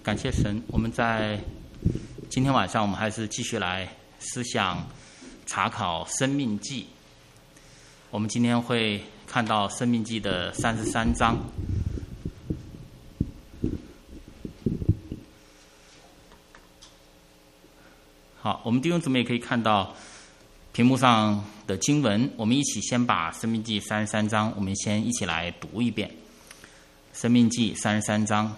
感谢神，我们在今天晚上，我们还是继续来思想查考《申命记》。我们今天会看到《申命记》的33章。好，我们弟兄姊妹可以看到屏幕上的经文，我们一起先把《申命记》33章，我们先一起来读一遍。《申命记》33章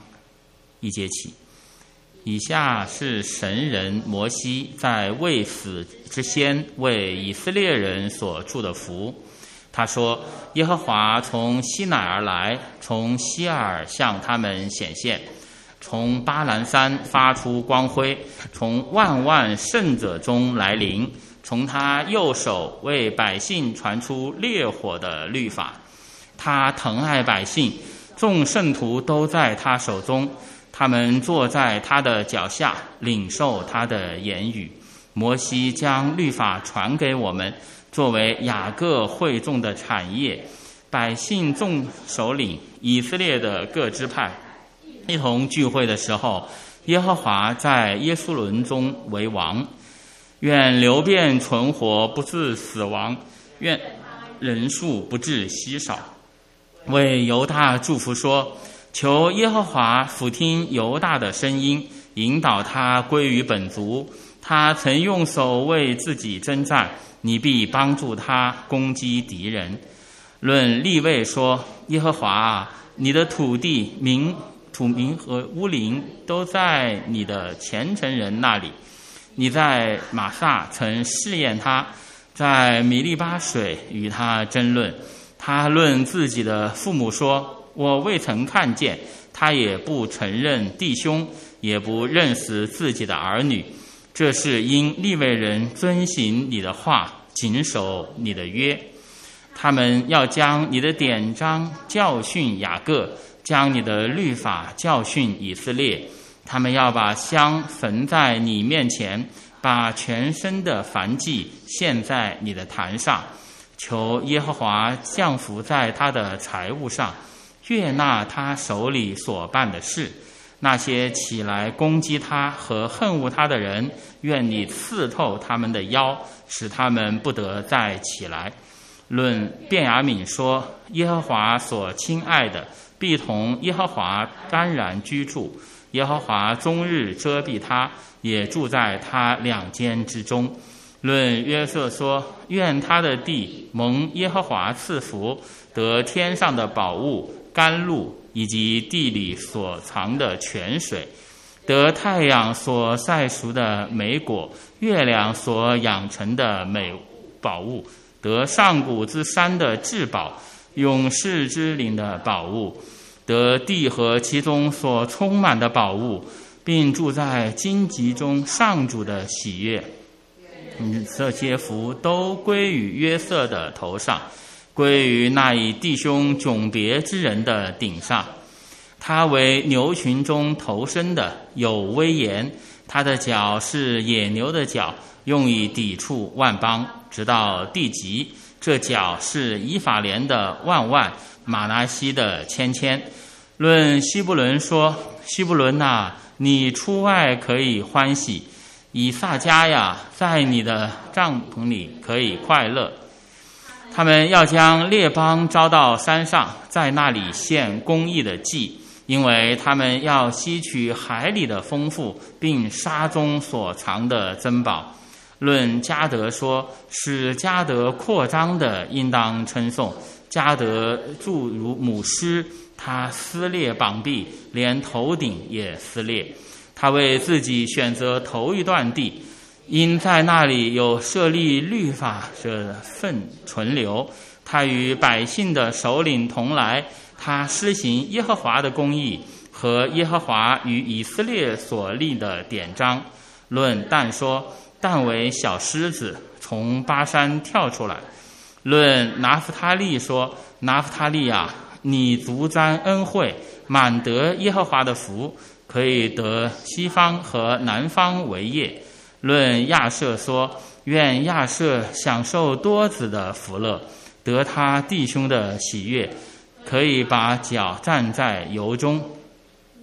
1节起。以下是神人摩西在未死之先为以色列人所祝的福。他说：耶和华从西乃而来，从西尔向他们显现，从巴兰山发出光辉，从万万圣者中来临，从他右手为百姓传出烈火的律法。他疼爱百姓，众圣徒都在他手中，他们坐在他的脚下，领受他的言语。摩西将律法传给我们，作为雅各会众的产业。百姓众首领，以色列的各支派一同聚会的时候，耶和华在耶书伦中为王。愿流变存活，不致死亡；愿人数不致稀少。为犹大祝福说：求耶和华俯听犹大的声音，引导他归于本族。他曾用手为自己征战，你必帮助他攻击敌人。论利未说：耶和华啊，你的土地、土民和乌灵都在你的虔诚人那里。你在玛撒曾试验他，在米利巴水与他争论。他论自己的父母说：我未曾看见。他也不承认弟兄，也不认识自己的儿女。这是因利未人遵行你的话，谨守你的约。他们要将你的典章教训雅各，将你的律法教训以色列。他们要把香焚在你面前，把全身的燔祭献在你的坛上。求耶和华降福在他的财物上，悦纳他手里所办的事。那些起来攻击他和恨恶他的人，愿你刺透他们的腰，使他们不得再起来。论便雅悯说：耶和华所亲爱的必同耶和华安然居住。耶和华终日遮蔽他，也住在他两间之中。论约瑟说：愿他的地蒙耶和华赐福，得天上的宝物、甘露，以及地里所藏的泉水，得太阳所晒熟的美果，月亮所养成的美宝物，得上古之山的至宝，永世之灵的宝物，得地和其中所充满的宝物，并住在荆棘中上主的喜悦。这些福都归于约瑟的头上，归于那以弟兄迥别之人的顶上。他为牛群中头生的，有威严。他的脚是野牛的脚，用以抵触万邦，直到地极。这脚是以法莲的万万，马拿西的千千。论西布伦说：西布伦啊，你出外可以欢喜；以撒迦呀，在你的帐篷里可以快乐。他们要将列邦招到山上，在那里献公义的祭，因为他们要吸取海里的丰富，并沙中所藏的珍宝。论迦得说：使迦得扩张的，应当称颂。迦得著如母狮，他撕裂膀臂，连头顶也撕裂。他为自己选择头一段地，因在那里有设立律法的份存留。他与百姓的首领同来，他施行耶和华的公义和耶和华与以色列所立的典章。论但说：但为小狮子，从巴山跳出来。论拿弗他利说：拿弗他利啊，你足沾恩惠，满得耶和华的福，可以得西方和南方为业。论亚设说：愿亚设享受多子的福乐，得他弟兄的喜悦，可以把脚站在油中。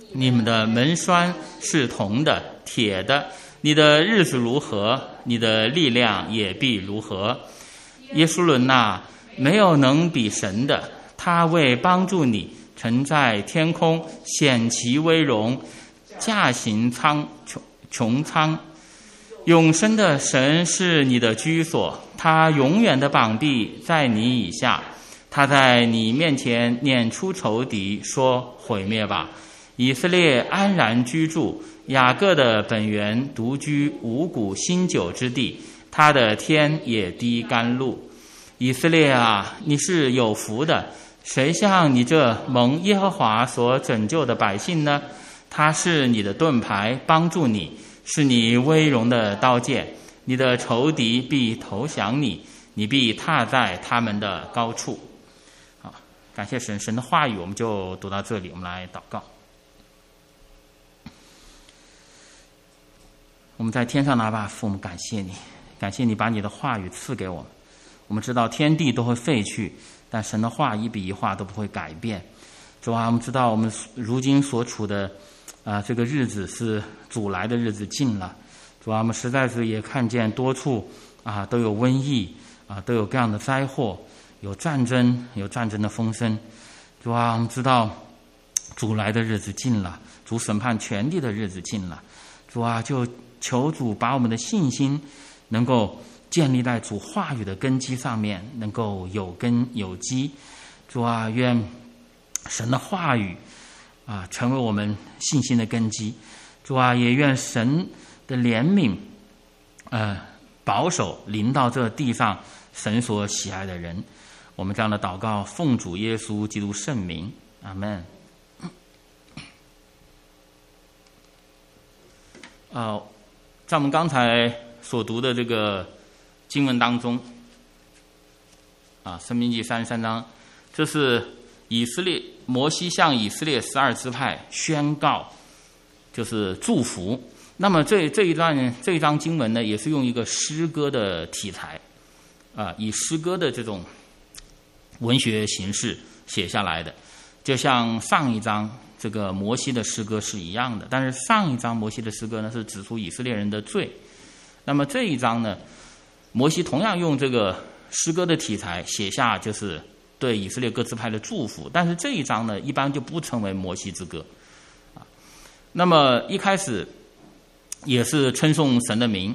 你们的门栓是铜的、铁的，你的日子如何，你的力量也必如何。耶书伦哪，没有能比神的，他为帮助你，曾在天空显其威荣，驾行穹苍。永生的神是你的居所，他永远的膀臂在你以下，他在你面前撵出仇敌，说毁灭吧。以色列安然居住，雅各的本源独居五谷新酒之地，他的天也滴甘露。以色列啊，你是有福的，谁像你这蒙耶和华所拯救的百姓呢？他是你的盾牌，帮助你，是你威荣的刀剑，你的仇敌必投降你，你必踏在他们的高处。好，感谢神，神的话语我们就读到这里，我们来祷告。我们在天上拿把父，我们感谢你，感谢你把你的话语赐给我们。我们知道天地都会废去，但神的话一笔一画都不会改变。主啊，我们知道我们如今所处的这个日子是主来的日子近了。主啊，我们实在是也看见多处都有瘟疫都有各样的灾祸，有战争的风声。主啊，我们知道主来的日子近了，主审判全地的日子近了。主啊，就求主把我们的信心能够建立在主话语的根基上面，能够有根有基。主啊，愿神的话语成为我们信心的根基。主啊，也愿神的怜悯保守临到这地上神所喜爱的人。我们这样的祷告奉主耶稣基督圣名，阿们。在我们刚才所读的这个经文当中申命记33章，这是摩西向以色列12支派宣告，就是祝福。那么这一章经文呢，也是用一个诗歌的题材以诗歌的这种文学形式写下来的，就像上一章这个摩西的诗歌是一样的。但是上一章摩西的诗歌呢，是指出以色列人的罪。那么这一章呢，摩西同样用这个诗歌的题材写下就是对以色列各支派的祝福。但是这一章呢，一般就不称为摩西之歌那么一开始也是称颂神的名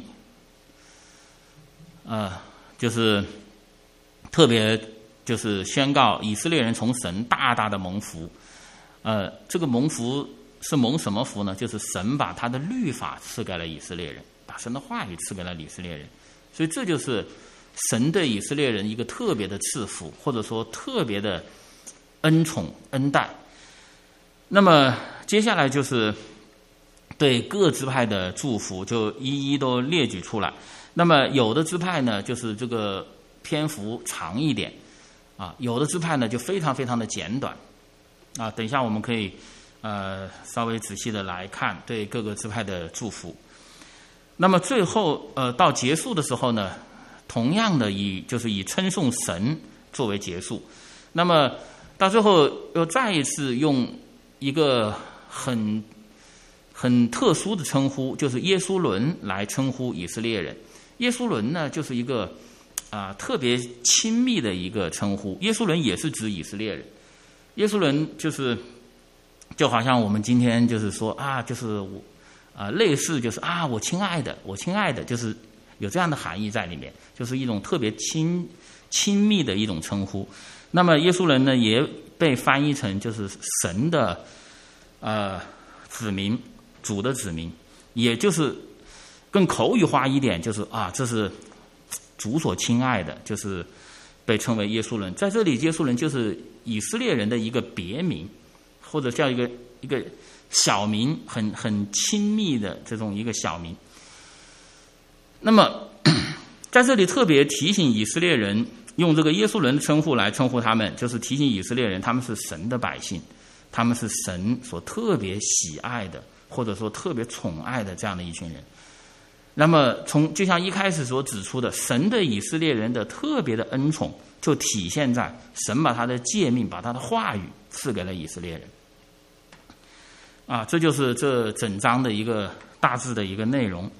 就是特别就是宣告以色列人从神大大的蒙福。这个蒙福是蒙什么福呢？就是神把他的律法赐给了以色列人，把神的话语赐给了以色列人。所以这就是神对以色列人一个特别的赐福，或者说特别的恩宠恩待。那么接下来就是对各支派的祝福，就一一都列举出来。那么有的支派呢，就是这个篇幅长一点有的支派呢就非常非常的简短等一下我们可以稍微仔细的来看对各个支派的祝福。那么最后到结束的时候呢，同样的以称颂神作为结束。那么到最后又再一次用一个很特殊的称呼，就是耶书伦来称呼以色列人。耶书伦呢，就是一个特别亲密的一个称呼。耶书伦也是指以色列人。耶书伦就好像我们今天就是说就是类似就是我亲爱的，就是有这样的含义在里面，就是一种特别亲密的一种称呼。那么耶书伦呢，也被翻译成就是神的子民，主的子民，也就是更口语化一点，就是这是主所亲爱的，就是被称为耶书伦。在这里耶书伦就是以色列人的一个别名，或者叫一个小名，很亲密的这种一个小名。那么在这里特别提醒以色列人，用这个耶书伦的称呼来称呼他们，就是提醒以色列人他们是神的百姓，他们是神所特别喜爱的，或者说特别宠爱的这样的一群人。那么就像一开始所指出的，神对以色列人的特别的恩宠就体现在神把他的诫命，把他的话语赐给了以色列人。 这就是这整章的一个大致的一个内容。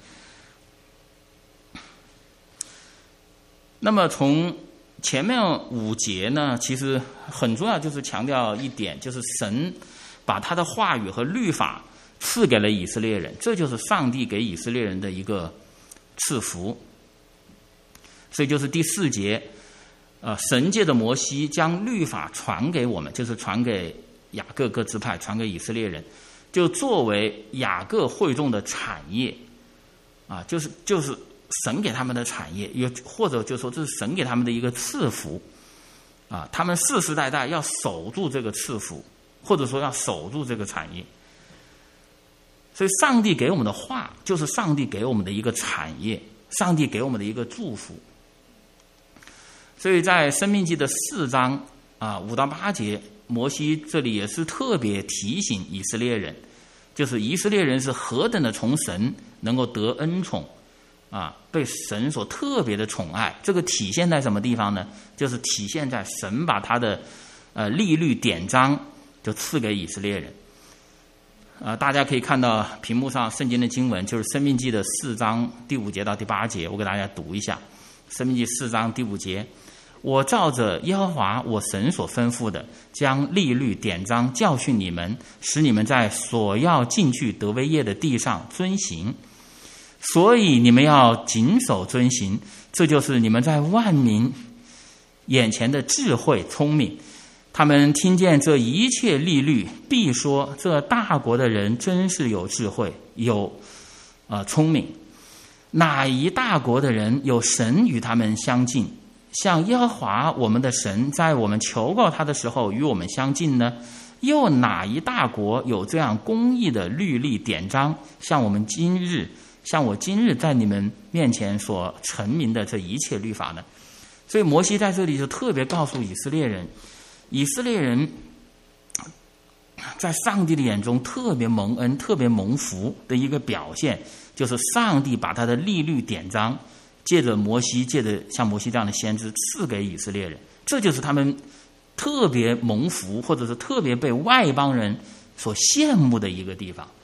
那么从前面5节呢，其实很重要，就是强调一点，就是神把他的话语和律法赐给了以色列人，这就是上帝给以色列人的一个赐福。所以就是第4节，神借着摩西将律法传给我们，就是传给雅各各支派，传给以色列人，就作为雅各会众的产业，就是神给他们的产业，或者就说这是神给他们的一个赐福，他们世世代代要守住这个赐福，或者说要守住这个产业。所以上帝给我们的话，就是上帝给我们的一个产业，上帝给我们的一个祝福。所以在申命记的4章5到8节，摩西这里也是特别提醒以色列人，就是以色列人是何等的从神能够得恩宠，被神所特别的宠爱。这个体现在什么地方呢？就是体现在神把他的律例典章就赐给以色列人。大家可以看到屏幕上圣经的经文，就是申命记的4章第5节到第8节，我给大家读一下。申命记4章第5节，我照着耶和华我神所吩咐的，将律例典章教训你们，使你们在所要进去得为业的地上遵行。所以你们要谨守遵行，这就是你们在万民眼前的智慧聪明。他们听见这一切律例，必说这大国的人真是有智慧，有聪明。哪一大国的人有神与他们相近，像耶和华我们的神在我们求告他的时候与我们相近呢？又哪一大国有这样公义的律例典章，像我今日在你们面前所陈明的这一切律法呢？所以摩西在这里就特别告诉以色列人，以色列人在上帝的眼中特别蒙恩、特别蒙福的一个表现，就是上帝把他的律例典章借着像摩西这样的先知赐给以色列人，这就是他们特别蒙福，或者是特别被外邦人所羡慕的一个地方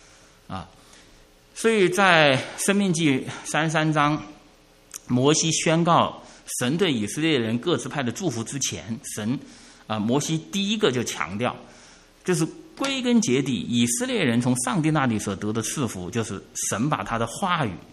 所以在申命记33章，摩西宣告神对以色列人各支派的祝福之前，摩西第一个就强调，就是归根结底，以色列人从上帝那里所得的赐福，就是神把他的话语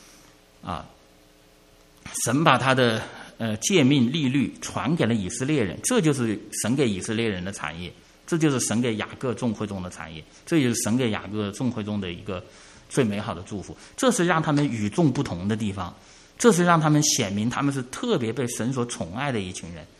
神把他的诫命律例传给了以色列人，这就是神给以色列人的产业，这就是神给雅各众会众的产业，这也是神给雅各众会众的一个最美好的祝福。这是让他们与众不同的地方，这是让他们显明他们是特别被神所宠爱的一群人。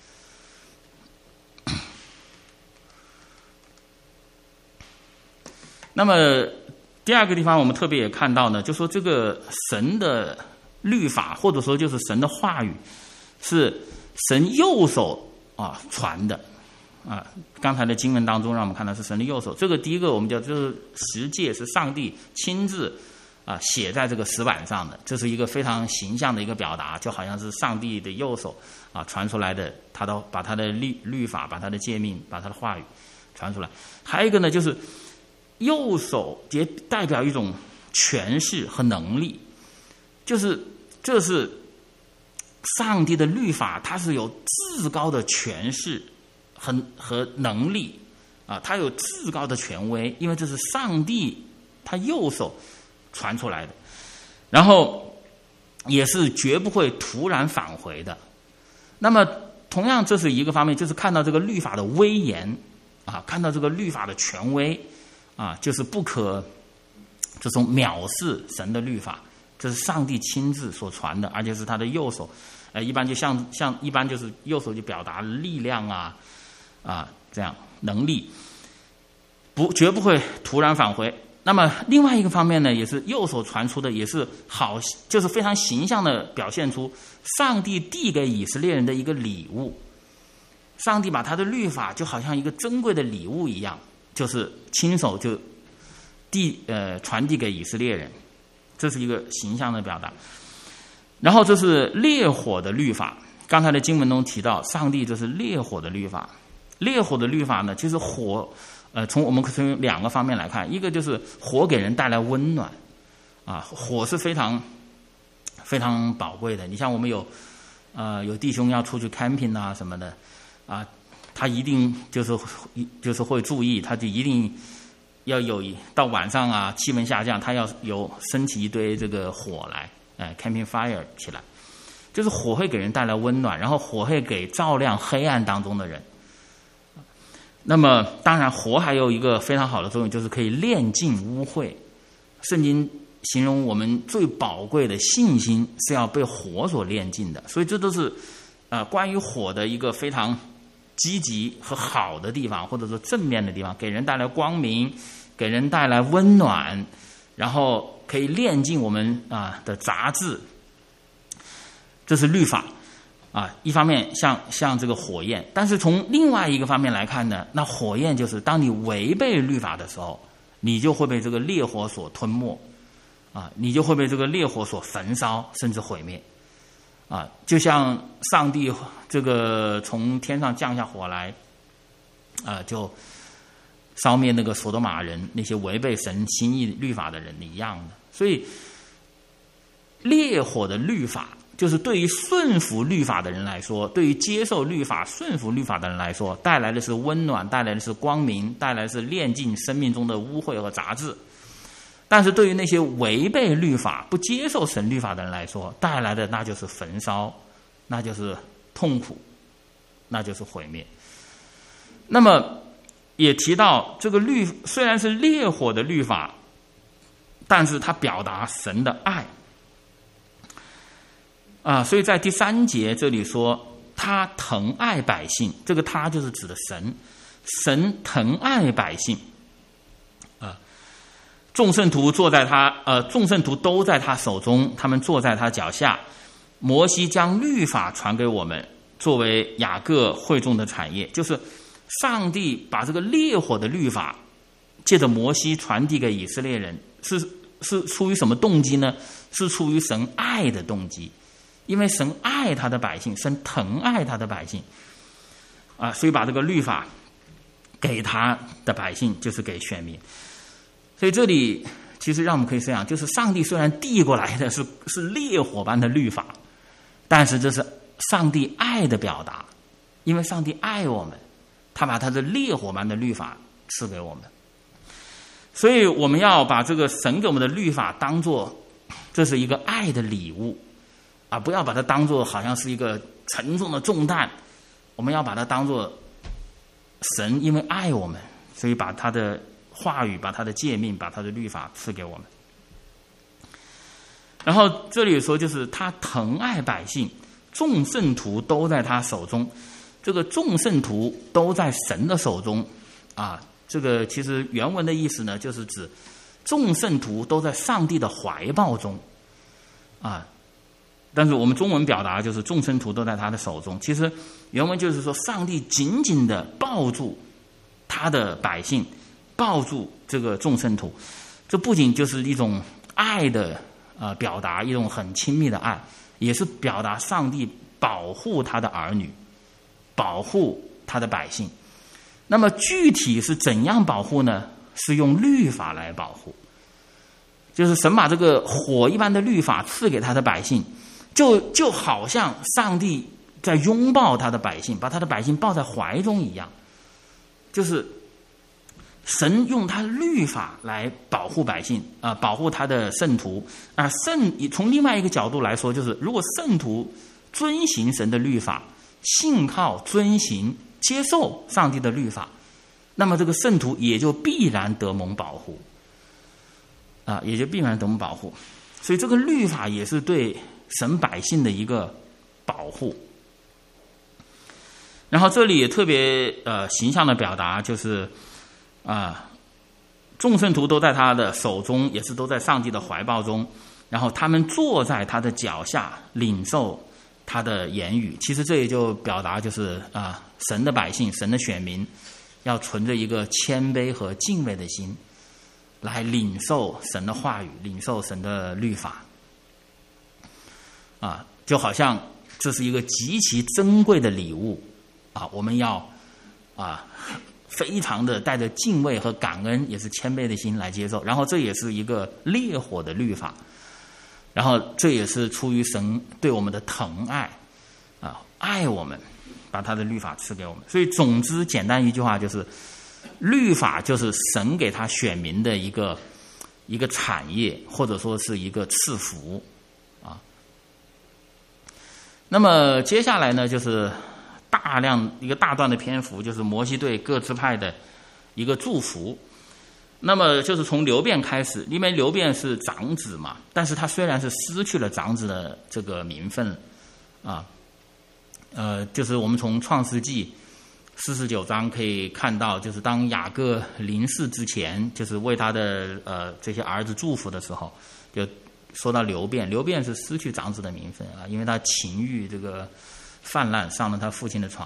那么第二个地方我们特别也看到呢，就说这个神的律法，或者说就是神的话语，是神右手传的刚才的经文当中让我们看到是神的右手。这个第一个我们就是十诫是上帝亲自写在这个石板上的，这是一个非常形象的一个表达，就好像是上帝的右手传出来的，把他的律法，把他的诫命，把他的话语传出来。还有一个呢，就是右手也代表一种权势和能力，这是上帝的律法，它是有至高的权势和能力它有至高的权威，因为这是上帝他右手传出来的，然后也是绝不会突然返回的。那么同样这是一个方面，就是看到这个律法的威严看到这个律法的权威就是不可这种藐视神的律法，这是上帝亲自所传的，而且是他的右手一般就像一般就是右手就表达力量这样能力，绝不会突然返回。那么另外一个方面呢，也是右手传出的，也是好，就是非常形象的表现出上帝递给以色列人的一个礼物。上帝把他的律法就好像一个珍贵的礼物一样，就是亲手就传递给以色列人，这是一个形象的表达。然后这是烈火的律法，刚才的经文中提到上帝这是烈火的律法。烈火的律法呢，就是火我们从两个方面来看，一个就是火给人带来温暖，火是非常非常宝贵的。你像我们有弟兄要出去 camping 啊什么的，他一定就是会注意，他就一定要有到晚上啊气温下降，他要升起一堆这个火来，camping fire 起来，就是火会给人带来温暖，然后火会给照亮黑暗当中的人。那么当然火还有一个非常好的作用，就是可以炼净污秽。圣经形容我们最宝贵的信心是要被火所炼净的，所以这都是关于火的一个非常积极和好的地方，或者说正面的地方，给人带来光明，给人带来温暖，然后可以炼净我们的杂质。这是律法一方面像这个火焰，但是从另外一个方面来看呢，那火焰就是当你违背律法的时候，你就会被这个烈火所吞没你就会被这个烈火所焚烧，甚至毁灭就像上帝这个从天上降下火来就烧灭那个索多玛人，那些违背神心意律法的人一样的。所以烈火的律法就是对于顺服律法的人来说，对于接受律法顺服律法的人来说，带来的是温暖，带来的是光明，带来的是炼净生命中的污秽和杂质。但是对于那些违背律法不接受神律法的人来说，带来的那就是焚烧，那就是痛苦，那就是毁灭。那么也提到这个虽然是烈火的律法，但是它表达神的爱所以在第3节这里说他疼爱百姓，这个他就是指的神疼爱百姓众圣徒都在他手中，他们坐在他脚下。摩西将律法传给我们，作为雅各会众的产业。就是上帝把这个烈火的律法借着摩西传递给以色列人，是出于什么动机呢？是出于神爱的动机，因为神爱他的百姓，神疼爱他的百姓所以把这个律法给他的百姓，就是给选民。所以这里其实让我们可以这样，就是上帝虽然递过来的是烈火般的律法，但是这是上帝爱的表达，因为上帝爱我们，他把他的烈火般的律法赐给我们。所以我们要把这个神给我们的律法当作这是一个爱的礼物不要把它当作好像是一个沉重的重担，我们要把它当作神因为爱我们，所以把他的话语，把他的诫命，把他的律法赐给我们。然后这里说就是他疼爱百姓，众圣徒都在他手中。这个众圣徒都在神的手中这个其实原文的意思呢，就是指众圣徒都在上帝的怀抱中但是我们中文表达就是众圣徒都在他的手中，其实原文就是说上帝紧紧的抱住他的百姓，抱住这个众圣徒。这不仅就是一种爱的表达，一种很亲密的爱，也是表达上帝保护他的儿女，保护他的百姓。那么具体是怎样保护呢？是用律法来保护，就是神把这个火一般的律法赐给他的百姓，就好像上帝在拥抱他的百姓，把他的百姓抱在怀中一样，就是神用他的律法来保护百姓保护他的圣徒从另外一个角度来说，就是如果圣徒遵行神的律法，信靠遵行接受上帝的律法，那么这个圣徒也就必然得蒙保护也就必然得蒙保护。所以这个律法也是对神百姓的一个保护。然后这里也特别形象的表达，就是众圣徒都在他的手中，也是都在上帝的怀抱中，然后他们坐在他的脚下，领受他的言语。其实这也就表达就是神的百姓，神的选民要存着一个谦卑和敬畏的心来领受神的话语，领受神的律法就好像这是一个极其珍贵的礼物我们要非常的带着敬畏和感恩，也是谦卑的心来接受。然后这也是一个烈火的律法，然后这也是出于神对我们的疼爱啊，爱我们，把他的律法赐给我们。所以总之简单一句话就是，律法就是神给他选民的一个产业，或者说是一个赐福啊。那么接下来呢，就是一个大段的篇幅，就是摩西对各支派的一个祝福。那么就是从流便开始，因为流便是长子嘛，但是他虽然是失去了长子的这个名分啊，就是我们从创世纪49章可以看到，就是当雅各临世之前，就是为他的这些儿子祝福的时候，就说到流便是失去长子的名分啊，因为他情欲这个泛滥，上了他父亲的床，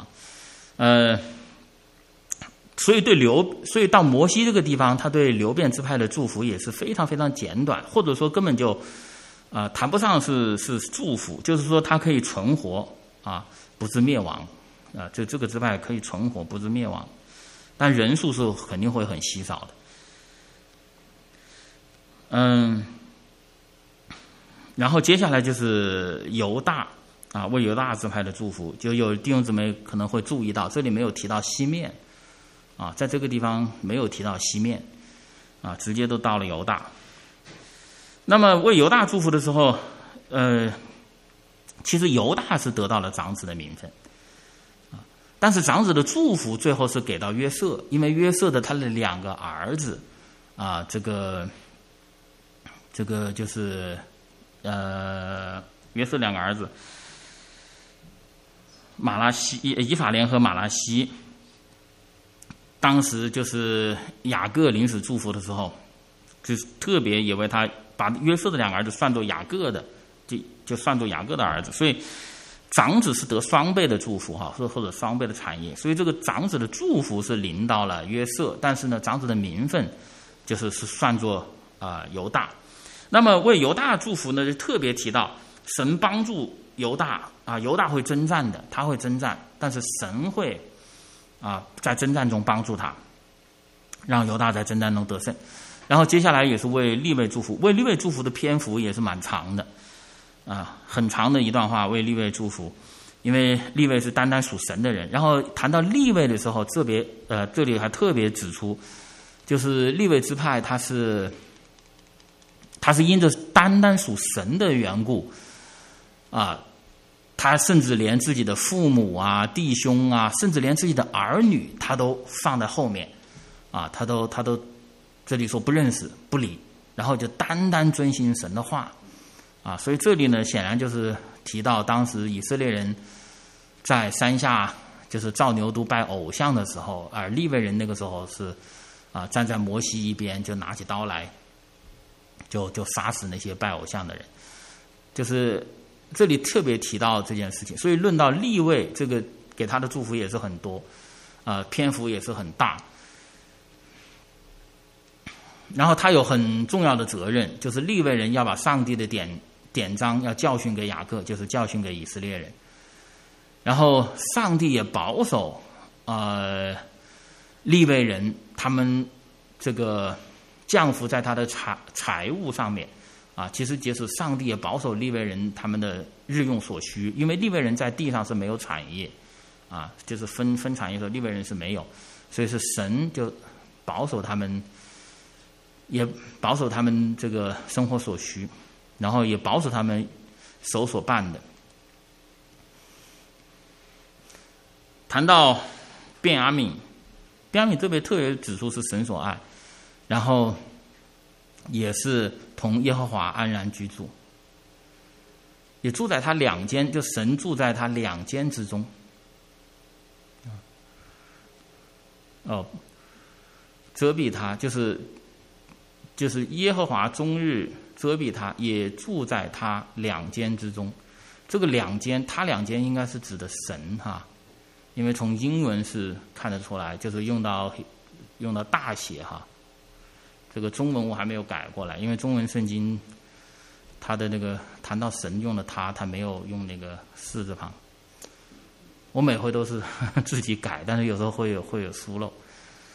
所以到摩西这个地方，他对流便支派的祝福也是非常非常简短，或者说根本就谈不上是祝福，就是说他可以存活啊，不致灭亡啊，就这个支派可以存活，不致灭亡，但人数是肯定会很稀少的。然后接下来就是犹大啊，为犹大支派的祝福，就有弟兄姊妹可能会注意到，这里没有提到西面啊，在这个地方没有提到西面啊，直接都到了犹大。那么为犹大祝福的时候，其实犹大是得到了长子的名分啊，但是长子的祝福最后是给到约瑟，因为约瑟的他的2个儿子啊，这个就是约瑟2个儿子以法莲和马拉西，当时就是雅各临死祝福的时候，就是特别也为他把约瑟的2个儿子算作雅各的，就算作雅各的儿子，所以长子是得双倍的祝福哈，或者双倍的产业，所以这个长子的祝福是临到了约瑟，但是呢，长子的名分是算作犹大。那么为犹大祝福呢，就特别提到神帮助犹大啊，犹大会征战的，他会征战，但是神会在征战中帮助他，让犹大在征战中得胜。然后接下来也是为利未祝福，为利未祝福的篇幅也是蛮长的很长的一段话为利未祝福，因为利未是单单属神的人。然后谈到利未的时候，这里还特别指出，就是利未支派他是因着单单属神的缘故他甚至连自己的父母啊、弟兄啊，甚至连自己的儿女，他都放在后面他都这里说不认识不理，然后就单单遵行神的话所以这里呢，显然就是提到当时以色列人在山下就是造牛犊拜偶像的时候，而利未人那个时候是站在摩西一边，就拿起刀来就杀死那些拜偶像的人，就是这里特别提到这件事情。所以论到利未，这个给他的祝福也是很多篇幅也是很大。然后他有很重要的责任，就是利未人要把上帝的典章要教训给雅各，就是教训给以色列人。然后上帝也保守利未人他们这个降服在他的财物上面其实就是上帝也保守利未人他们的日用所需，因为利未人在地上是没有产业就是分产业的时候，利未人是没有，所以是神就保守他们，也保守他们这个生活所需，然后也保守他们手所办的。谈到便雅悯这边特别指出是神所爱，然后也是同耶和华安然居住，也住在他2间，就神住在他2间之中。遮蔽他，就是耶和华终日遮蔽他，也住在他2间之中。这个2间，他2间应该是指的神因为从英文是看得出来，就是用到大写这个中文我还没有改过来，因为中文圣经它的那个谈到神用的他没有用那个4字旁。我每回都是自己改，但是有时候会有疏漏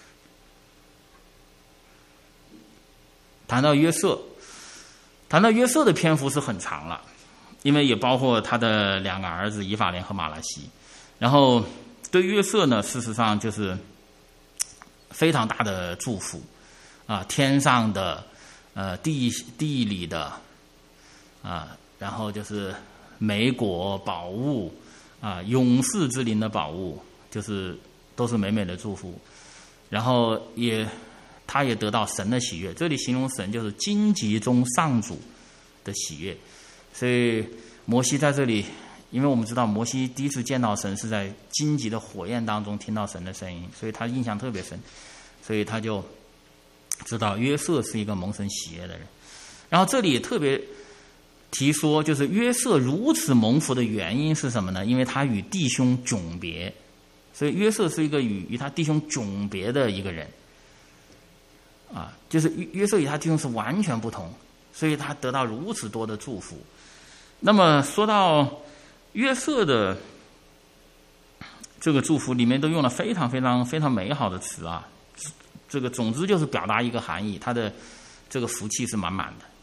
谈到约瑟的篇幅是很长了，因为也包括他的2个儿子以法莲和马拉西。然后对约瑟呢，事实上就是非常大的祝福啊，天上的地里的啊，然后就是美果宝物啊，勇士之灵的宝物，就是都是美美的祝福。然后他也得到神的喜悦，这里形容神就是荆棘中上主的喜悦。所以摩西在这里，因为我们知道摩西第一次见到神是在荆棘的火焰当中听到神的声音，所以他印象特别深，所以他就知道约瑟是一个蒙神喜悦的人。然后这里也特别提说，就是约瑟如此蒙福的原因是什么呢？因为他与弟兄迥别，所以约瑟是一个与他弟兄迥别的一个人啊，就是约瑟与他弟兄是完全不同，所以他得到如此多的祝福。那么说到约瑟的这个祝福里面都用了非常非常非常美好的词啊，这个总之就是表达一个含义，他的这个福气是满满的。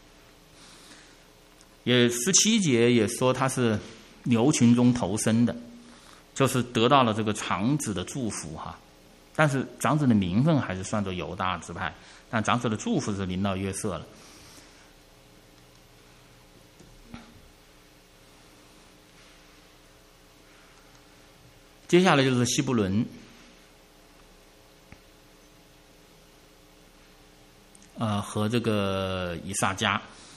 也17节也说他是牛群中头生的，就是得到了这个长子的祝福哈。但是长子的名分还是算作犹大支派，但长子的祝福是临到约瑟了。接下来就是西布伦，和这个以萨迦。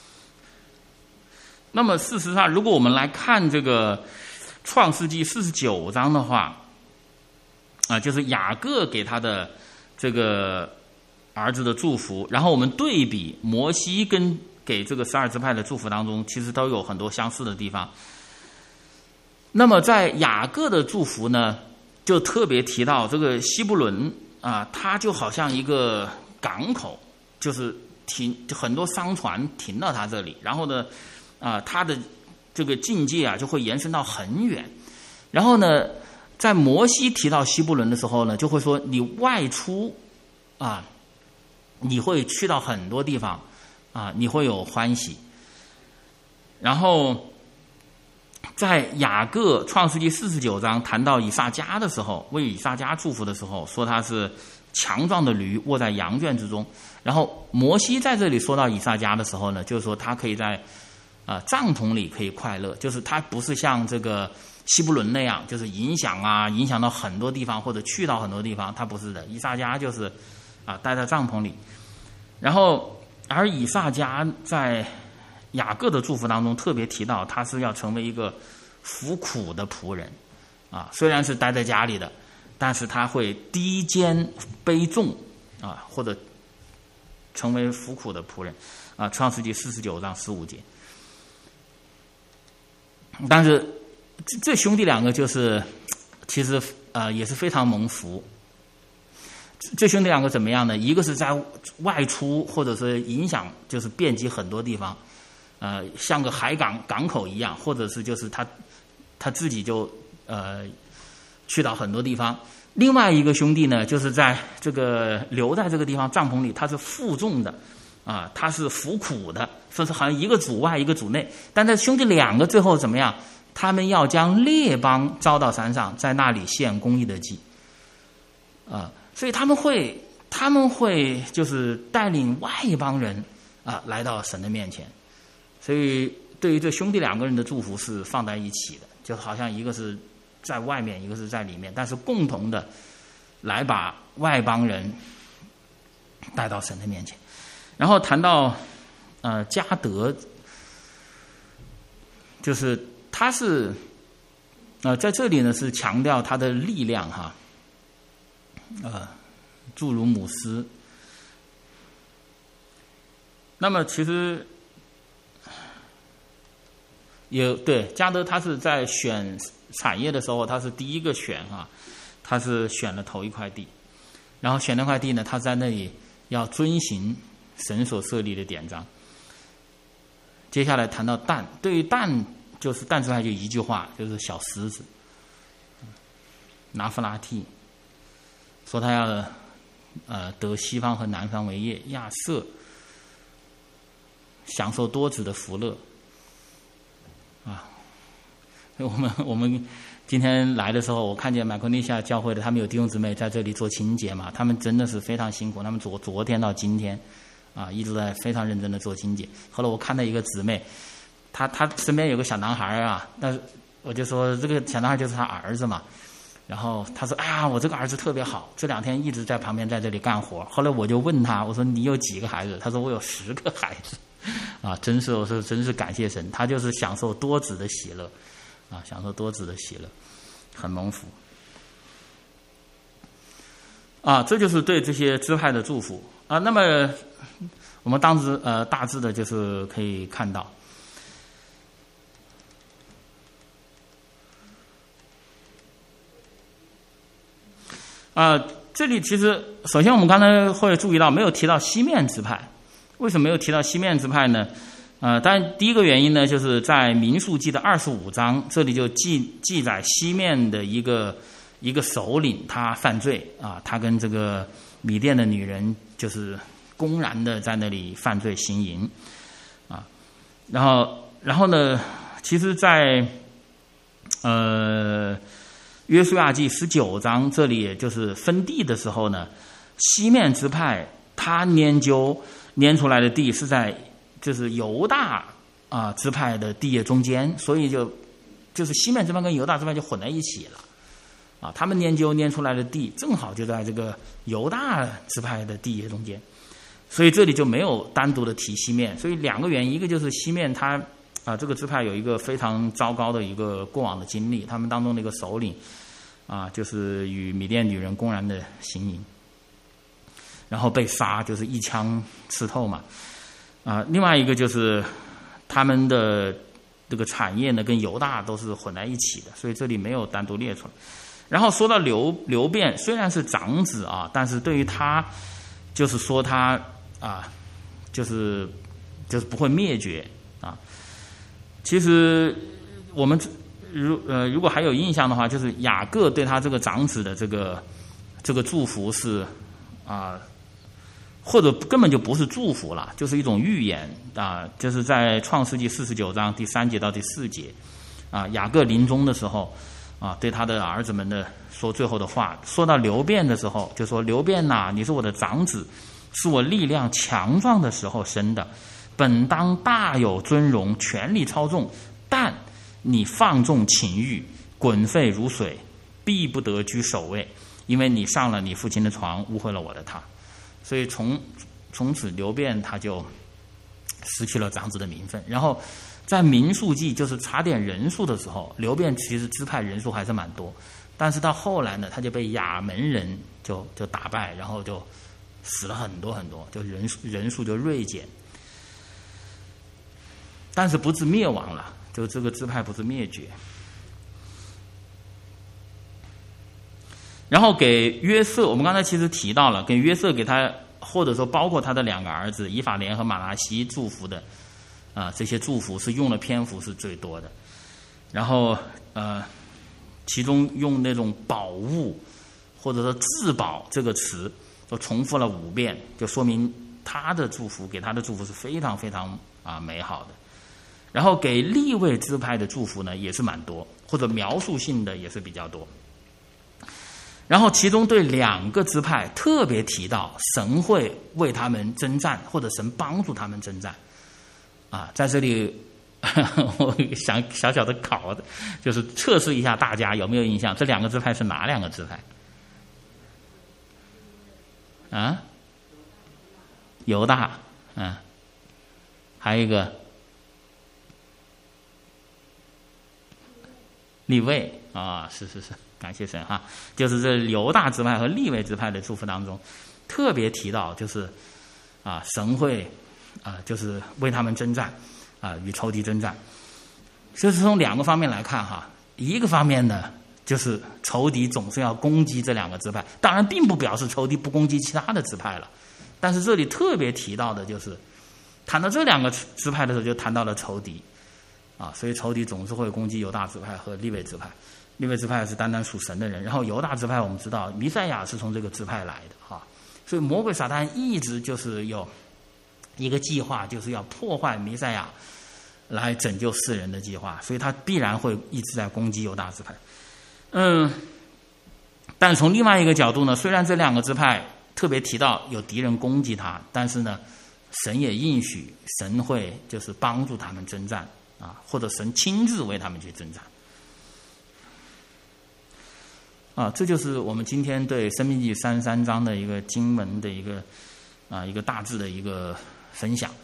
那么事实上，如果我们来看这个创世纪49章的话，就是雅各给他的这个儿子的祝福，然后我们对比摩西跟给这个12支派的祝福当中，其实都有很多相似的地方。那么在雅各的祝福呢，就特别提到这个西布伦啊，它就好像一个港口，就是很多商船停到它这里，然后呢，它的这个境界啊就会延伸到很远。然后呢，在摩西提到西布伦的时候呢，就会说你外出啊，你会去到很多地方啊，你会有欢喜。然后在雅各创世纪49章谈到以萨迦的时候，为以萨迦祝福的时候，说他是强壮的驴卧在羊圈之中。然后摩西在这里说到以萨迦的时候呢，就是说他可以在帐篷里可以快乐，就是他不是像这个西布伦那样，就是影响到很多地方或者去到很多地方，他不是的。以萨迦就是待在帐篷里。然后而以萨迦在雅各的祝福当中特别提到，他是要成为一个服苦的仆人虽然是待在家里的，但是他会低肩背重或者成为服苦的仆人创世纪49章15节。但是这兄弟两个就是其实也是非常蒙福。这兄弟两个怎么样呢？一个是在外出或者是影响，就是遍及很多地方，像个海港口一样，或者是就是他自己就去到很多地方。另外一个兄弟呢，就是在这个留在这个地方帐篷里，他是负重的他是服苦的，说是好像一个主外一个主内。但这兄弟两个最后怎么样？他们要将列邦招到山上，在那里献公义的祭所以他们会就是带领外邦人来到神的面前。所以对于这兄弟两个人的祝福是放在一起的，就好像一个是在外面，一个是在里面，但是共同的来把外邦人带到神的面前。然后谈到加德，就是他是在这里呢是强调他的力量诸如母狮。那么其实也对，加德他是在选产业的时候，他是第一个选他是选了头一块地，然后选那块地呢，他在那里要遵行神所设立的典章。接下来谈到但，对于但就是但出来就一句话，就是小狮子拿弗拉蒂，说他要得西方和南方为业。亚瑟享受多子的福乐啊。我们今天来的时候，我看见马克尼西亚教会的他们有弟兄姊妹在这里做清洁嘛，他们真的是非常辛苦，他们昨天到今天啊一直在非常认真的做清洁。后来我看到一个姊妹，她身边有个小男孩啊，但是我就说这个小男孩就是他儿子嘛。然后他说：“哎呀，我这个儿子特别好，这2天一直在旁边在这里干活。”后来我就问他，我说：“你有几个孩子？”他说：“我有10个孩子。”啊，我说真是感谢神，他就是享受多子的喜乐，啊，享受多子的喜乐，很蒙福。啊，这就是对这些支派的祝福啊。那么我们大致的就是可以看到。这里其实首先我们刚才会注意到没有提到西面支派，为什么没有提到西面支派呢？当然第一个原因呢，就是在民数记的25章，这里就记载西面的一个首领他犯罪啊，他跟这个米甸的女人就是公然的在那里犯罪行淫啊，然后呢，其实在约书亚记19章这里也就是分地的时候呢，西面支派他拈出来的地是在就是犹大支派的地业中间，所以就是西面支派跟犹大支派就混在一起了啊，他们拈出来的地正好就在这个犹大支派的地业中间，所以这里就没有单独的提西面。所以2个原因，一个就是西面他这个支派有一个非常糟糕的一个过往的经历，他们当中的一个首领就是与米甸女人公然的行淫，然后被杀，就是一枪刺透嘛。另外一个就是他们的这个产业呢跟犹大都是混在一起的，所以这里没有单独列出来。然后说到流便，虽然是长子但是对于他就是说他就是不会灭绝啊。其实我们如果还有印象的话，就是雅各对他这个长子的这个祝福是或者根本就不是祝福了，就是一种预言就是在创世纪49章第3节到第4节雅各临终的时候对他的儿子们的说最后的话，说到流便的时候就说：“流便呐，你是我的长子，是我力量强壮的时候生的，本当大有尊荣，权力超重，但你放纵情欲，滚沸如水，必不得居首位，因为你上了你父亲的床，污秽了我的他。”所以从此流便他就失去了长子的名分。然后在民数记就是查点人数的时候，流便其实支派人数还是蛮多，但是到后来呢，他就被亚门人就打败，然后就死了很多很多，就人数就锐减，但是不致灭亡了，就这个支派不致灭绝。然后给约瑟，我们刚才其实提到了，给约瑟给他或者说包括他的2个儿子以法莲和马拿西祝福的这些祝福是用的篇幅是最多的。然后其中用那种宝物或者说至宝这个词都重复了5遍，就说明他的祝福给他的祝福是非常非常美好的。然后给利未支派的祝福呢也是蛮多，或者描述性的也是比较多。然后其中对2个支派特别提到神会为他们征战，或者神帮助他们征战在这里我想小小的考的就是测试一下大家有没有印象，这2个支派是哪2个支派犹大还有一个利未是感谢神就是这犹大支派和利未支派的祝福当中特别提到，就是神会就是为他们征战与仇敌征战。就是从2个方面来看一个方面呢，就是仇敌总是要攻击这2个支派，当然并不表示仇敌不攻击其他的支派了，但是这里特别提到的就是谈到这2个支派的时候就谈到了仇敌所以仇敌总是会攻击犹大支派和利未支派。利未支派是单单属神的人，然后犹大支派我们知道弥赛亚是从这个支派来的所以魔鬼撒旦一直就是有一个计划，就是要破坏弥赛亚来拯救世人的计划，所以他必然会一直在攻击犹大支派。但从另外一个角度呢，虽然这2个支派特别提到有敌人攻击他，但是呢，神也应许神会就是帮助他们征战啊，或者神亲自为他们去征战啊。这就是我们今天对申命记33章的一个经文的一个大致的一个分享。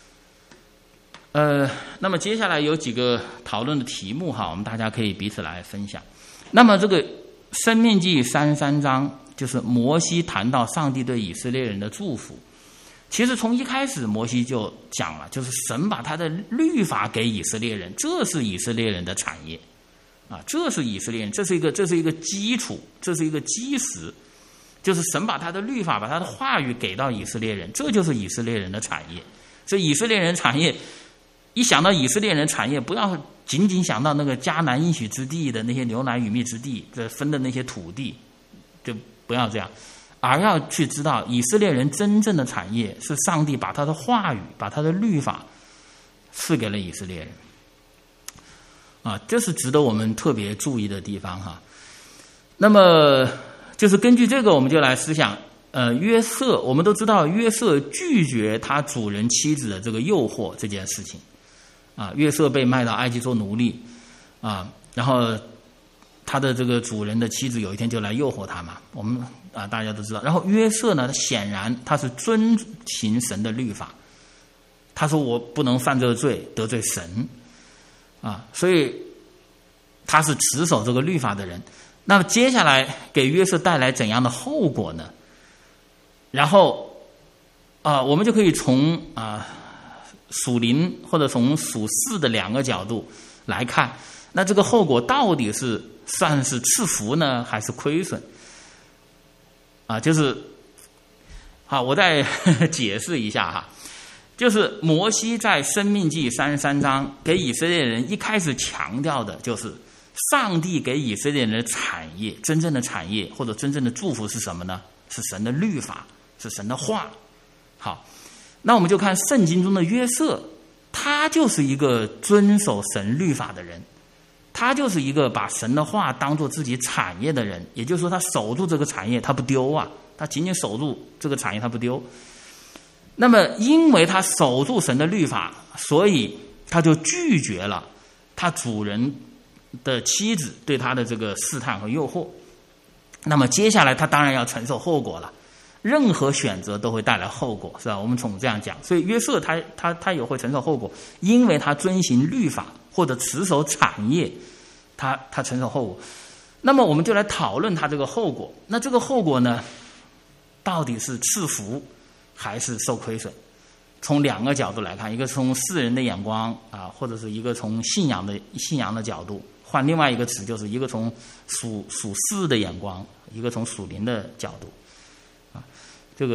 那么接下来有几个讨论的题目哈，我们大家可以彼此来分享。那么这个申命记33章就是摩西谈到上帝对以色列人的祝福。其实从一开始摩西就讲了，就是神把他的律法给以色列人，这是以色列人的产业啊，这是以色列人，这是一个基础，这是一个基石，就是神把他的律法，把他的话语给到以色列人，这就是以色列人的产业。所以以色列人产业，一想到以色列人产业，不要仅仅想到那个迦南应许之地的那些牛奶与蜜之地这分的那些土地，就不要这样，而要去知道以色列人真正的产业是上帝把他的话语，把他的律法赐给了以色列人啊，这是值得我们特别注意的地方哈。那么就是根据这个，我们就来思想约瑟，我们都知道约瑟拒绝他主人妻子的这个诱惑这件事情啊，约瑟被卖到埃及做奴隶啊，然后他的这个主人的妻子有一天就来诱惑他嘛，我们大家都知道。然后约瑟呢，显然他是遵行神的律法，他说我不能犯这个罪得罪神啊，所以他是持守这个律法的人。那么接下来给约瑟带来怎样的后果呢？然后我们就可以从属灵或者从属世的2个角度来看，那这个后果到底是算是赐福呢，还是亏损啊？就是我再解释一下哈，就是摩西在申命记33章给以色列人一开始强调的就是上帝给以色列人的产业，真正的产业或者真正的祝福是什么呢？是神的律法，是神的话。好，那我们就看圣经中的约瑟，他就是一个遵守神律法的人，他就是一个把神的话当作自己产业的人，也就是说他守住这个产业他不丢啊，他仅仅守住这个产业他不丢。那么因为他守住神的律法，所以他就拒绝了他主人的妻子对他的这个试探和诱惑。那么接下来他当然要承受后果了，任何选择都会带来后果，是吧？我们从这样讲，所以约瑟他也会承受后果，因为他遵行律法或者持守产业，他承受后果。那么我们就来讨论他这个后果。那这个后果呢，到底是赐福还是受亏损？从2个角度来看，一个从世人的眼光或者是一个从信仰的角度，换另外一个词，就是一个从属世的眼光，一个从属灵的角度这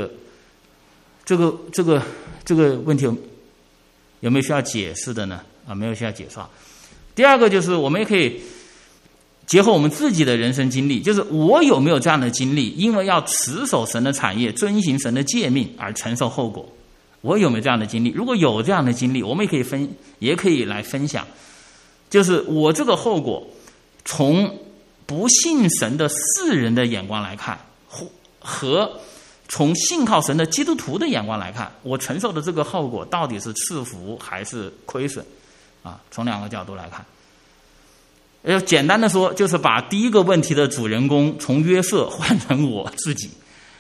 个问题有没有需要解释的呢？没有需要解释。第2个就是我们也可以结合我们自己的人生经历，就是我有没有这样的经历，因为要持守神的产业，遵行神的诫命而承受后果。我有没有这样的经历？如果有这样的经历，我们也可以来分享，就是我这个后果从不信神的世人的眼光来看，和从信靠神的基督徒的眼光来看，我承受的这个后果到底是赐福还是亏损从2个角度来看。简单的说，就是把第一个问题的主人公从约瑟换成我自己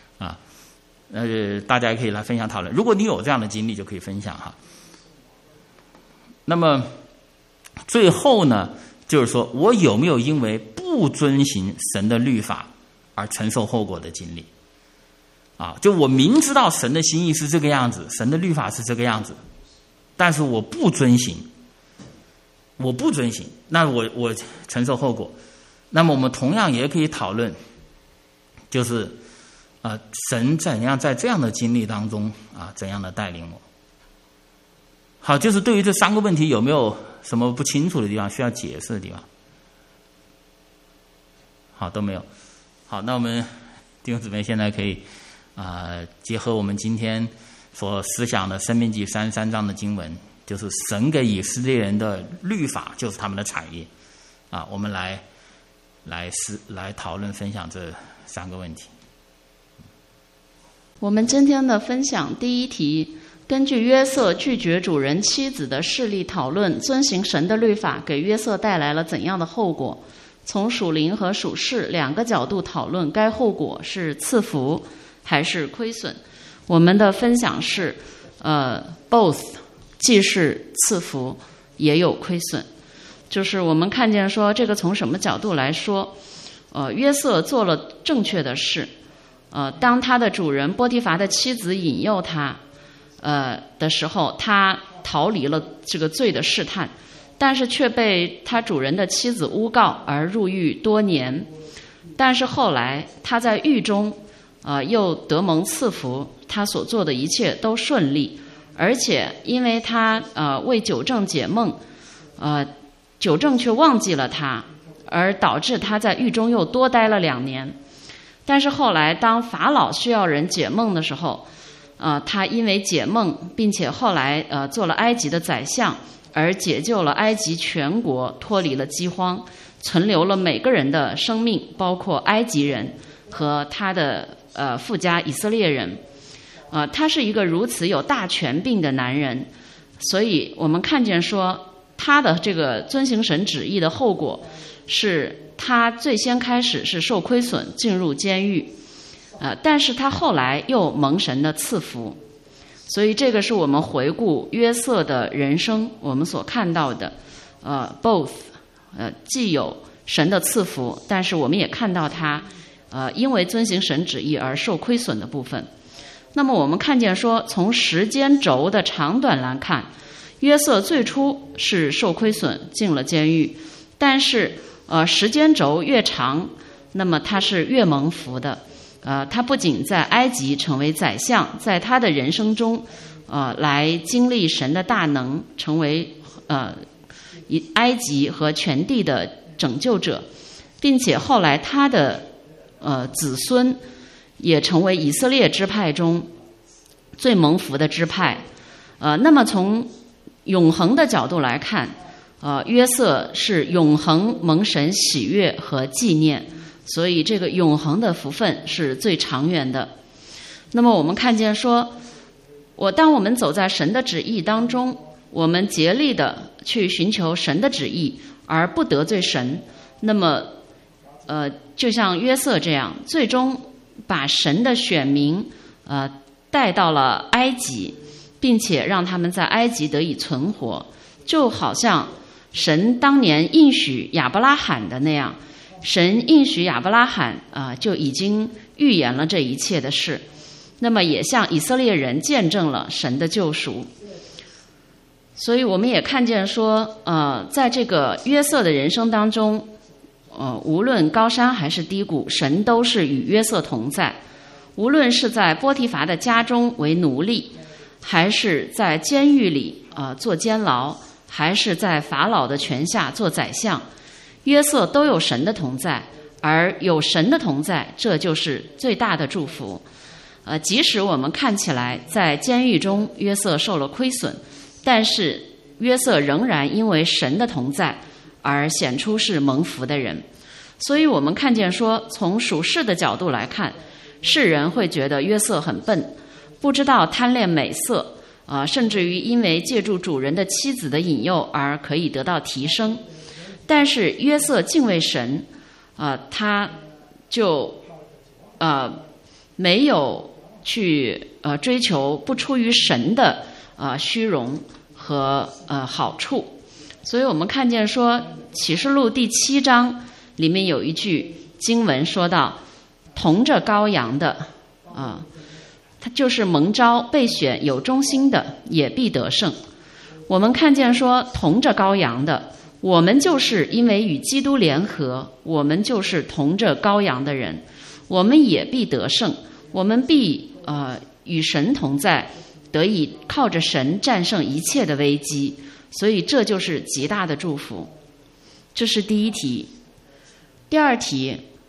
大家也可以来分享讨论，如果你有这样的经历就可以分享哈。那么最后呢，就是说我有没有因为不遵行神的律法而承受后果的经历就我明知道神的心意是这个样子，神的律法是这个样子，但是我不遵行，那我承受后果。那么我们同样也可以讨论，就是神怎样在这样的经历当中怎样的带领我。好，就是对于这3个问题有没有什么不清楚的地方，需要解释的地方？好，都没有。好，那我们弟兄姊妹现在可以结合我们今天所思想的申命记33章的经文，就是神给以色列人的律法就是他们的产业啊。我们来讨论分享这3个问题。 我们今天的分享第一题，根据约瑟拒绝主人妻子的事例讨论，遵行神的律法给约瑟带来了怎样的后果？从属灵和属世2个角度讨论，该后果是赐福还是亏损？我们的分享是both， 既是赐福也有亏损。就是我们看见说这个从什么角度来说，约瑟做了正确的事，当他的主人波提乏的妻子引诱他的时候，他逃离了这个罪的试探，但是却被他主人的妻子诬告而入狱多年。但是后来他在狱中又得蒙赐福，他所做的一切都顺利，而且因为他为酒政解梦，酒政却忘记了他，而导致他在狱中又多待了2年。但是后来当法老需要人解梦的时候，他因为解梦，并且后来做了埃及的宰相，而解救了埃及全国，脱离了饥荒，存留了每个人的生命，包括埃及人和他的富家以色列人。他是一个如此有大权柄的男人，所以我们看见说他的这个遵行神旨意的后果是他最先开始是受亏损，进入监狱，但是他后来又蒙神的赐福。所以这个是我们回顾约瑟的人生我们所看到的both， 既有神的赐福，但是我们也看到他因为遵行神旨意而受亏损的部分。那么我们看见说，从时间轴的长短来看，约瑟最初是受亏损进了监狱，但是时间轴越长，那么他是越蒙福的。他不仅在埃及成为宰相，在他的人生中来经历神的大能，成为埃及和全地的拯救者，并且后来他的子孙也成为以色列支派中最蒙福的支派。那么从永恒的角度来看，约瑟是永恒蒙神喜悦和纪念，所以这个永恒的福分是最长远的。那么我们看见说，当我们走在神的旨意当中，我们竭力的去寻求神的旨意而不得罪神，那么就像约瑟这样，最终把神的选民带到了埃及，并且让他们在埃及得以存活，就好像神当年应许亚伯拉罕的那样，神应许亚伯拉罕就已经预言了这一切的事，那么也向以色列人见证了神的救赎。所以我们也看见说在这个约瑟的人生当中，无论高山还是低谷，神都是与约瑟同在。无论是在波提乏的家中为奴隶，还是在监狱里做监牢，还是在法老的权下做宰相，约瑟都有神的同在，而有神的同在，这就是最大的祝福。即使我们看起来在监狱中约瑟受了亏损，但是约瑟仍然因为神的同在而显出是蒙福的人。所以我们看见说，从属世的角度来看，世人会觉得约瑟很笨，不知道贪恋美色，甚至于因为借助主人的妻子的引诱而可以得到提升。但是约瑟敬畏神，他就没有去追求不出于神的虚荣和好处。所以我们看见说，启示录第7章里面有一句经文说到，同着羔羊的他就是蒙召被选有忠心的，也必得胜。我们看见说，同着羔羊的，我们就是因为与基督联合，我们就是同着羔羊的人，我们也必得胜，我们必与神同在，得以靠着神战胜一切的危机。所以这就是极大的祝福。这是第一题。第二题，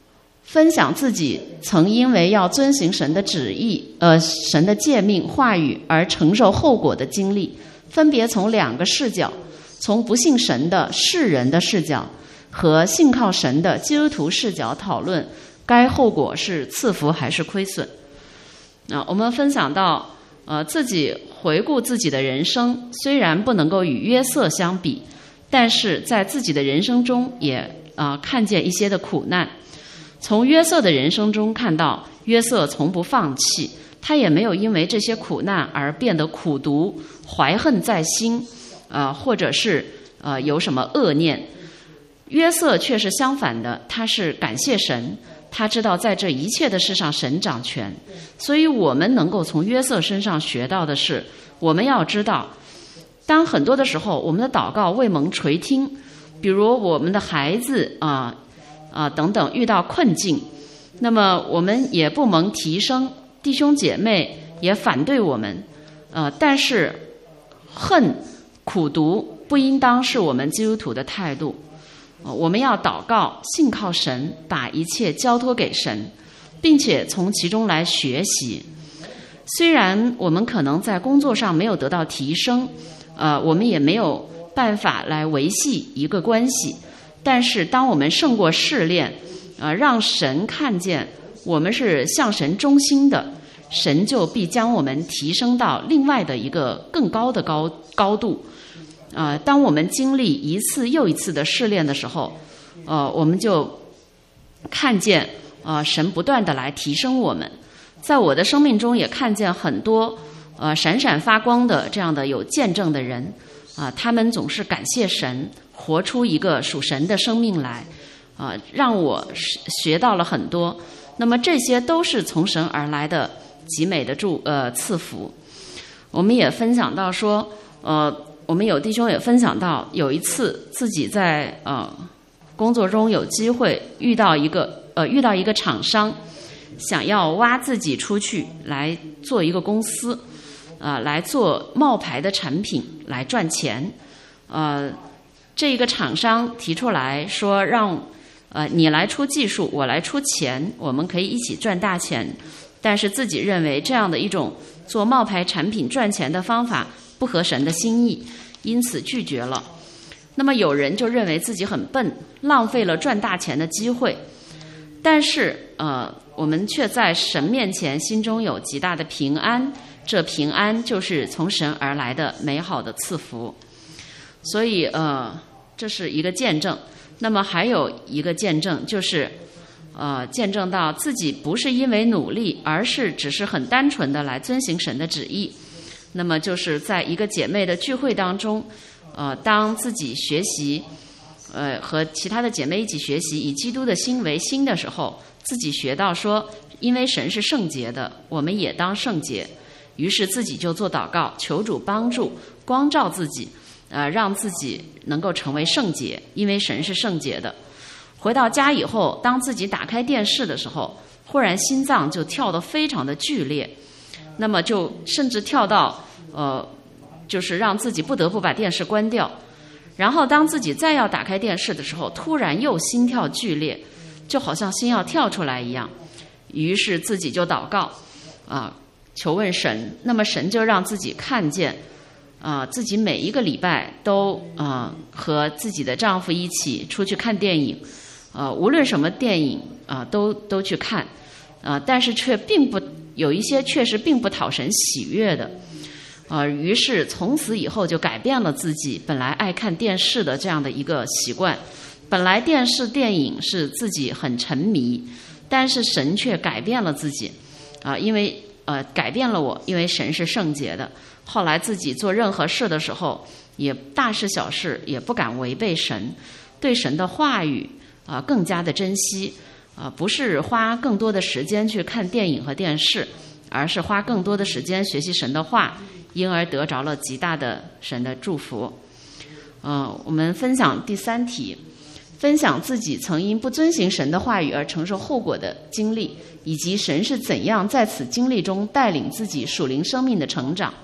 分享自己曾因为要遵行神的旨意，神的诫命话语而承受后果的经历，分别从2个视角，从不信神的世人的视角和信靠神的基督徒视角讨论该后果是赐福还是亏损。我们分享到自己回顾自己的人生，虽然不能够与约瑟相比，但是在自己的人生中也看见一些的苦难。从约瑟的人生中看到，约瑟从不放弃，他也没有因为这些苦难而变得苦毒、怀恨在心，或者是有什么恶念。约瑟却是相反的，他是感谢神，他知道在这一切的事上神掌权。所以我们能够从约瑟身上学到的是，我们要知道，当很多的时候我们的祷告未蒙垂听，比如我们的孩子等等遇到困境，那么我们也不蒙提升，弟兄姐妹也反对我们，但是恨苦毒不应当是我们基督徒的态度。我们要祷告，信靠神，把一切交托给神，并且从其中来学习。虽然我们可能在工作上没有得到提升，我们也没有办法来维系一个关系，但是当我们胜过试炼，让神看见我们是向神忠心的，神就必将我们提升到另外的一个更高的高度。当我们经历一次又一次的试炼的时候，我们就看见神不断的来提升我们。在我的生命中也看见很多闪闪发光的这样的有见证的人，他们总是感谢神，活出一个属神的生命来，让我学到了很多。那么这些都是从神而来的极美的赐福。我们也分享到说，我们有弟兄也分享到，有一次自己在工作中有机会遇到一个厂商，想要挖自己出去来做一个公司，来做冒牌的产品来赚钱。这个厂商提出来说，让你来出技术，我来出钱，我们可以一起赚大钱。但是自己认为这样的一种做冒牌产品赚钱的方法不合神的心意，因此拒绝了。那么有人就认为自己很笨，浪费了赚大钱的机会。但是我们却在神面前心中有极大的平安，这平安就是从神而来的美好的赐福。所以这是一个见证。那么还有一个见证，就是见证到自己不是因为努力，而是只是很单纯的来遵行神的旨意。那么就是在一个姐妹的聚会当中，当自己学习，和其他的姐妹一起学习以基督的心为心的时候，自己学到说，因为神是圣洁的，我们也当圣洁。于是自己就做祷告，求主帮助光照自己，让自己能够成为圣洁，因为神是圣洁的。回到家以后，当自己打开电视的时候，忽然心脏就跳得非常的剧烈，那么就甚至跳到就是让自己不得不把电视关掉。然后当自己再要打开电视的时候，突然又心跳剧烈，就好像心要跳出来一样。于是自己就祷告，求问神。那么神就让自己看见，自己每一个礼拜都和自己的丈夫一起出去看电影，无论什么电影都去看，但是却并不有一些确实并不讨神喜悦的。于是从此以后就改变了自己本来爱看电视的这样的一个习惯。本来电视电影是自己很沉迷，但是神却改变了自己，因为改变了我，因为神是圣洁的。后来自己做任何事的时候，也大事小事也不敢违背神，对神的话语更加的珍惜，不是花更多的时间去看电影和电视，而是花更多的时间学习神的话，因而得着了极大的神的祝福。我们分享第3题，分享自己曾因不遵行神的话语而承受后果的经历，以及神是怎样在此经历中带领自己属灵生命的成长。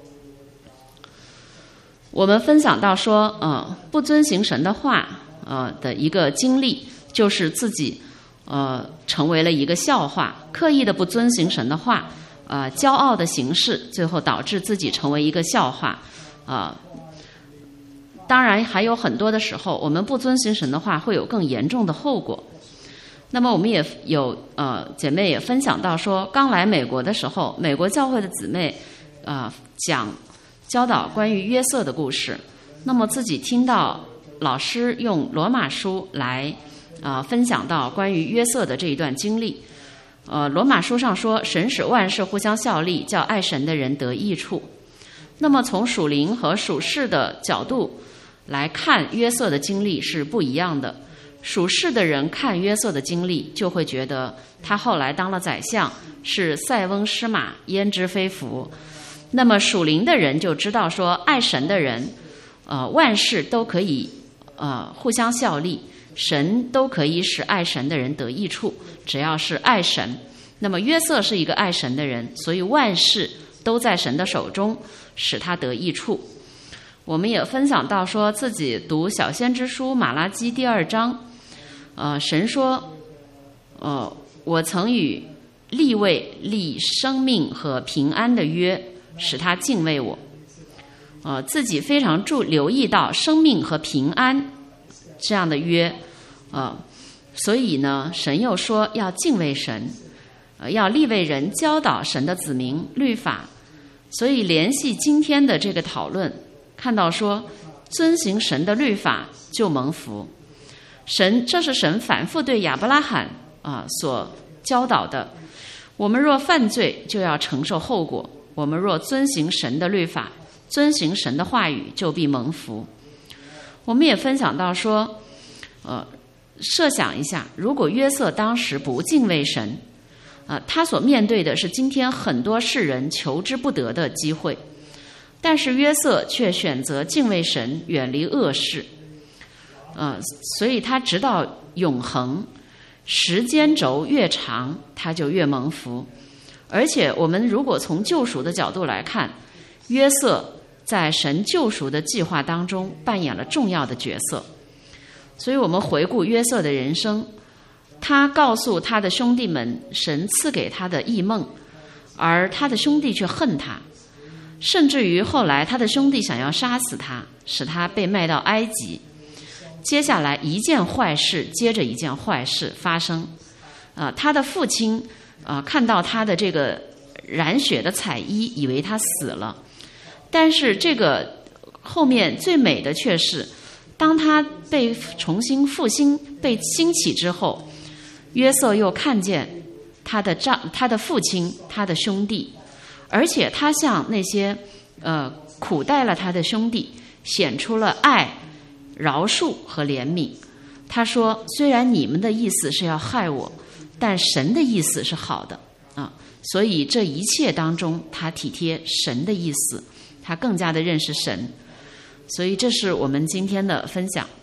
我们分享到说，不遵行神的话的一个经历，就是自己成为了一个笑话，刻意的不遵行神的话，骄傲的行事，最后导致自己成为一个笑话。当然还有很多的时候，我们不遵行神的话会有更严重的后果。那么我们也有姐妹也分享到说，刚来美国的时候，美国教会的姊妹教导关于约瑟的故事，那么自己听到老师用罗马书来分享到关于约瑟的这一段经历。罗马书上说，神使万事互相效力，叫爱神的人得益处。那么从属灵和属世的角度来看，约瑟的经历是不一样的。属世的人看约瑟的经历，就会觉得他后来当了宰相，是塞翁失马焉知非福。那么属灵的人就知道说，爱神的人万事都可以互相效力，神都可以使爱神的人得益处，只要是爱神。那么约瑟是一个爱神的人，所以万事都在神的手中，使他得益处。我们也分享到说，自己读小先知书马拉基第2章，神说我曾与利未立生命和平安的约，使他敬畏我。自己非常留意到生命和平安这样的约，所以呢，神又说要敬畏神，要利未人教导神的子民律法。所以联系今天的这个讨论，看到说遵行神的律法就蒙福。这是神反复对亚伯拉罕所教导的。我们若犯罪，就要承受后果；我们若遵行神的律法，遵行神的话语，就必蒙福。我们也分享到说，设想一下，如果约瑟当时不敬畏神，他所面对的是今天很多世人求之不得的机会，但是约瑟却选择敬畏神，远离恶事。所以他直到永恒，时间轴越长，他就越蒙福。而且我们如果从救赎的角度来看，约瑟在神救赎的计划当中扮演了重要的角色。所以我们回顾约瑟的人生，他告诉他的兄弟们神赐给他的异梦，而他的兄弟却恨他，甚至于后来他的兄弟想要杀死他，使他被卖到埃及。接下来一件坏事接着一件坏事发生，他的父亲看到他的这个染血的彩衣，以为他死了。但是这个后面最美的却是，当他被重新复兴、被兴起之后，约瑟又看见他的父亲、他的兄弟，而且他向那些苦待了他的兄弟显出了爱、饶恕和怜悯。他说，虽然你们的意思是要害我，但神的意思是好的所以这一切当中，他体贴神的意思，他更加的认识神。所以这是我们今天的分享。